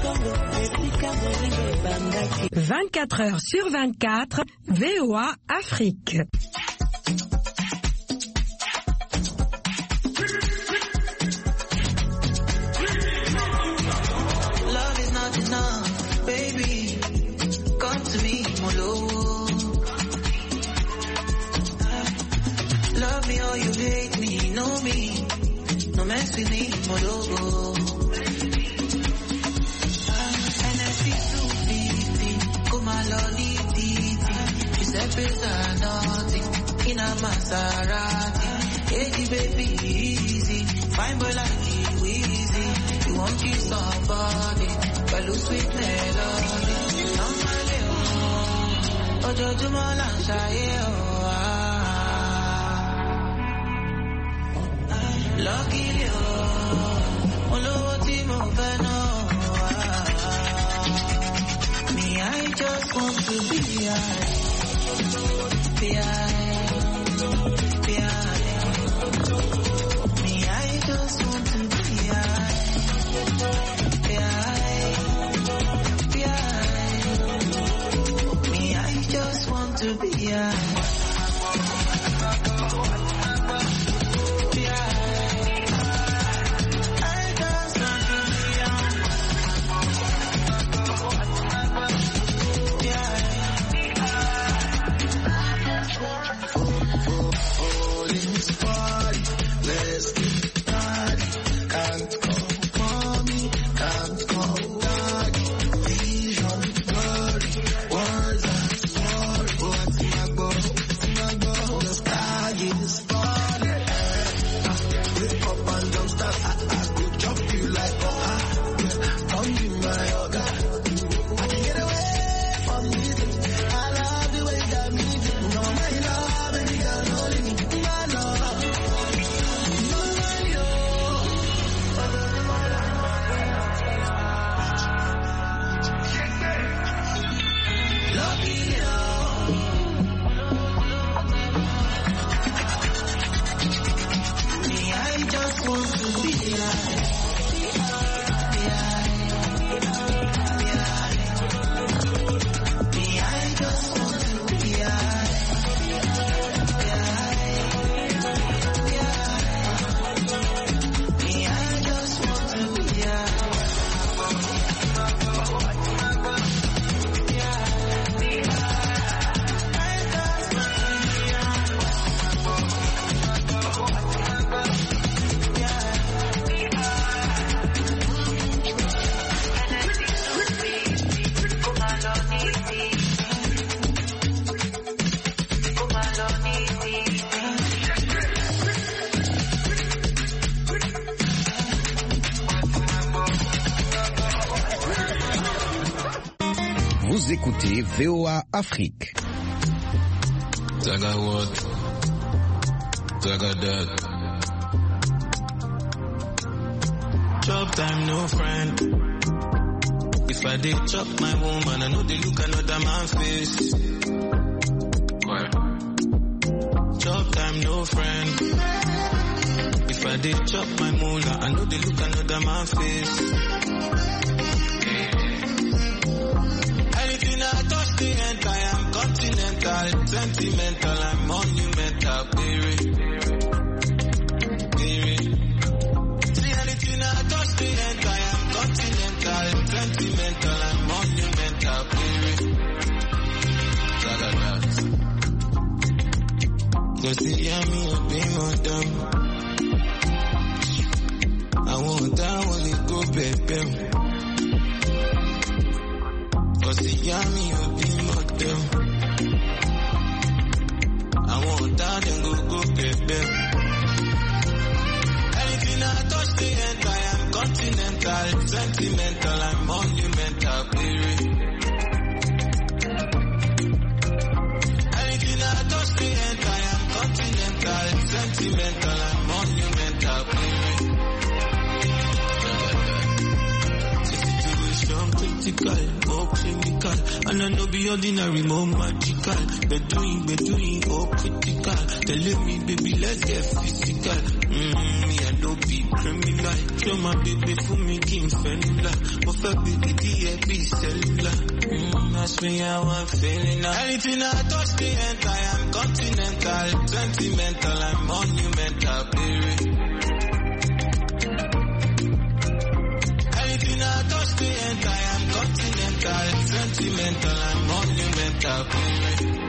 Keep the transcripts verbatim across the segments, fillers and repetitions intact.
vingt-quatre heures sur vingt-quatre, V O A Afrique. Love is not enough, baby. Come to me, Molo. Love me or you hate me, know me. No mess with me, Molo. N S C two fifty, come on, lolly, you separate are nothing. In a Maserati, eighty baby, easy. Fine boy like you, easy. You won't kiss somebody, but lose sweet melody. Normally, oh, ojojúmọ́ là ń ṣayé, oh, ah. Luckily, oh, olówó tí mo fẹ́ náà, ah. Me, I just want to be high, be high, be high. Me, I just want to be high, be high, be high. Me, I just want to be high. Vous écoutez V O A Afrique. Zaga what? Zaga that. Chop time, no friend. If I did chop my woman, I know they look another man face. Why? Chop time, no friend. If I did chop my moolah, I know they look another man face. I am continental, sentimental, I'm monumental, baby. Baby. See anything I touch the end, I am continental, sentimental, I'm monumental, baby. Cause the army will be more dumb. I won't die when it go, baby. Cause the army will be more dumb. I won't die, then go, go, baby. Anything I touch the end, I am continental, sentimental, I'm monumental, baby. Anything I touch the end, I am continental, sentimental, I'm monumental, baby. Situation critical, more clinical, and I know be ordinary, more magical. Bedouin, Bedouin, oh critical. Telling me, baby, let's get physical. Mm, me I know be criminal. Show my baby for me, King Fenula. But for baby, the be cellular. Mm, that's me how I'm feeling now. Anything I touch the enter, I am continental, sentimental, I'm monumental, baby. Anything I touch the enter, I am continental, sentimental, I'm monumental, baby.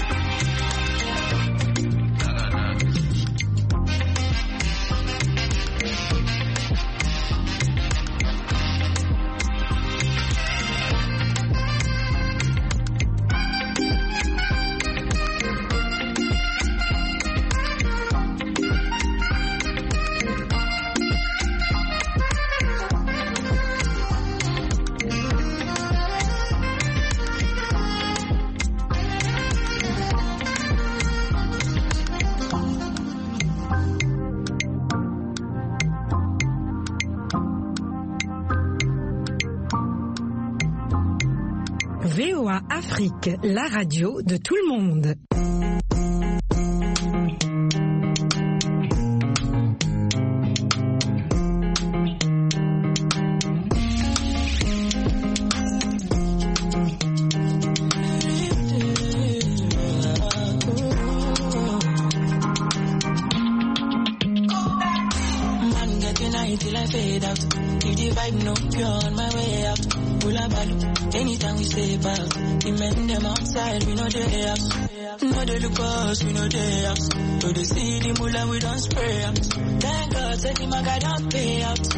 V O A Afrique, la radio de tout le monde. Man, getting high till I fade out. If the vibe no pure on my way out. Pull up, anytime we stay back. The men them outside, we know they have. No they look us, we know they have. So they see the mullah, we don't spray out. Thank God, said the maga don't pay out.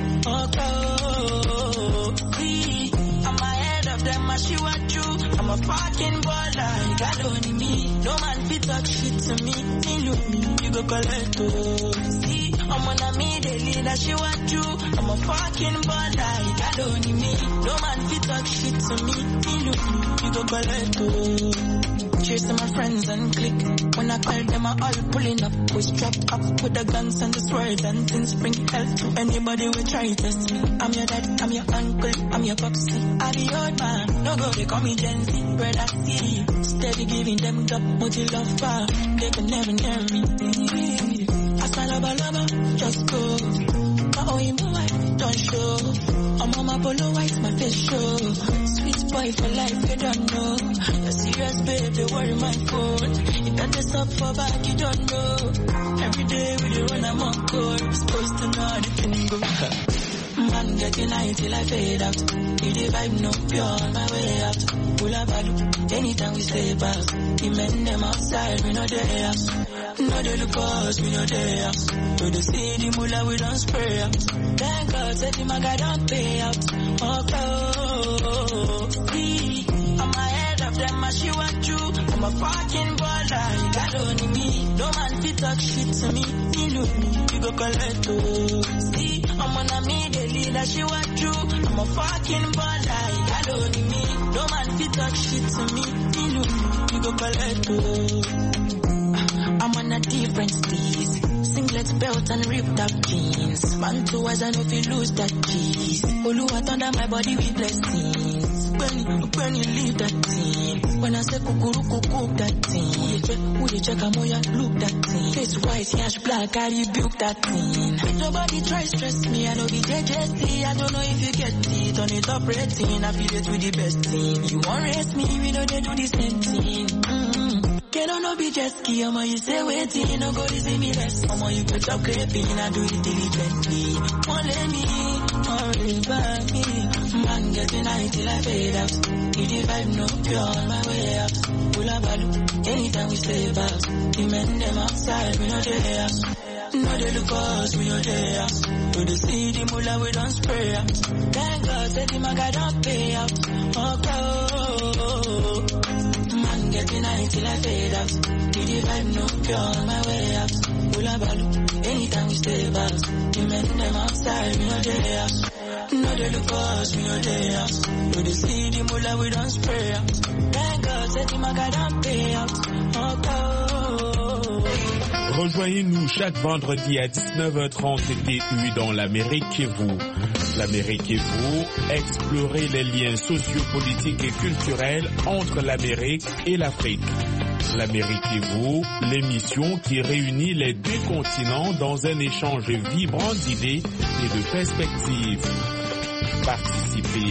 Oh, oh, see, I'm ahead of them, I see what you. I'm a fucking baller, you got only me. No man fit talk shit to me. Me look me, you go collect oh. See, I'm on a me, they lead, I see what you. I'm a fucking baller, you got only me. No man fit talk shit to me. Me look me, you go collect oh. Cheers to my friends and click. When I call them, I all pulling up. We strap up with the guns and the swords and things. Bring help to anybody who try to test me. I'm your dad, I'm your uncle, I'm your popsy. I be old man, no go, they call me Gen Z. Brother C, steady giving them up, multi love bar. They can never near me. I smile lava lava, just go. My own my wife, don't show. I'm on my polo white, my face show. Sweet boy for life, you don't know. You're serious, babe, they worry my phone. You got this up for back, you don't know. Every day we do run, I'm on code. Supposed to know how the thing go. Man, getting high till I fade out. You the vibe no pure on my way out. Pull up, I anytime we stay back. The men them outside, we know they house. No they look us, we know they house. So they see the mullah, we don't spray out. Thank God, said the maga don't pay out. Oh, see, I'm ahead of them, I see what you. I'm a fucking baller, you got only me. No man fit talk shit to me. Me look me, you go collect oh. See, I'm on a me, they lead, I see what you. I'm a fucking baller, you got only me. No man fit talk shit to me. Me look me, you go collect oh. I'm on a different steez. Singlet belt and ripped up jeans. Man two eyes, I know if you lose that cheese. Oluwa under my body with blessings. When, when you leave that team. When I say kukuru cook that team. Who they check a moya look that team. Face white, yash black, I rebuke that team. Nobody try stress me, I know be J J C. I don't know if you get it on the top rating. I feel it with the best team. You won't race me, we know they do the same thing. Mm-hmm. Can I not be jet ski? I'ma you say waiting, no go to see me less. I'ma you put up creeping, I do it diligently. Won't let me, worry about me. Man getting high till I fade out. If the vibe no pure on my way out. Pull up a anytime we stay back. The men them outside, we know they house. No they look us, we know they house. To the see the mullah, we don't spray out. Thank God, said the maga don't pay out. Oh, man getting high till I fade out. Did the vibe no pure on my way out. Pull up a anytime we stay back. The men them outside, we know they house. No they look us, we know they house. To the see the mullah, we don't spray out. Thank God, said the maga don't pay out. Oh, rejoignez-nous chaque vendredi à dix-neuf heures trente T U dans l'Amérique et vous. L'Amérique et vous, explorez les liens sociopolitiques et culturels entre l'Amérique et l'Afrique. L'Amérique et vous, l'émission qui réunit les deux continents dans un échange vibrant d'idées et de perspectives. Participez